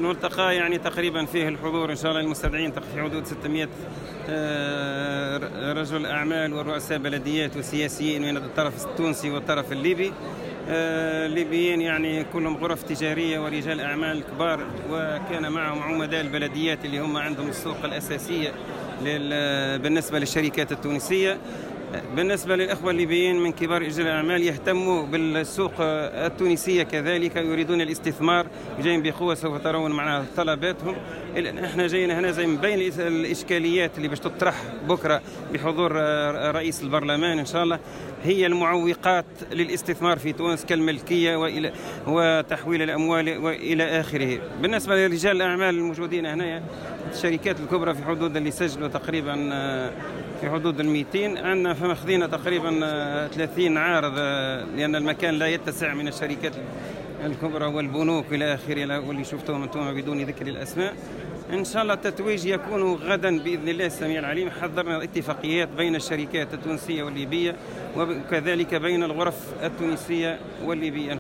الملتقى يعني تقريبا فيه الحضور إن شاء الله المستدعين في حدود 600 رجل أعمال ورؤساء بلديات وسياسيين من الطرف التونسي والطرف الليبي. الليبيين يعني كلهم غرف تجارية ورجال أعمال كبار، وكان معهم عمداء البلديات اللي هم عندهم السوق الأساسية بالنسبة للشركات التونسية. بالنسبة للأخوة الليبيين من كبار رجال الأعمال يهتموا بالسوق التونسية كذلك، يريدون الاستثمار، جايين بقوة، سوف ترون معنا طلباتهم. احنا جايين هنا زي من بين الإشكاليات اللي باش تطرح بكرة بحضور رئيس البرلمان إن شاء الله، هي المعوقات للاستثمار في تونس كالملكية وتحويل الأموال وإلى آخره. بالنسبة لرجال الأعمال الموجودين هنا، الشركات الكبرى في حدود اللي سجلوا تقريبا في حدود 200، عندنا فماخذين تقريبا 30 عارض، لأن المكان لا يتسع من الشركات الكبرى والبنوك إلى آخره، واللي شفتهم أنتم بدون ذكر الأسماء. إن شاء الله التتويج يكون غدا بإذن الله السميع العليم. حضرنا اتفاقيات بين الشركات التونسية والليبية وكذلك بين الغرف التونسية والليبية.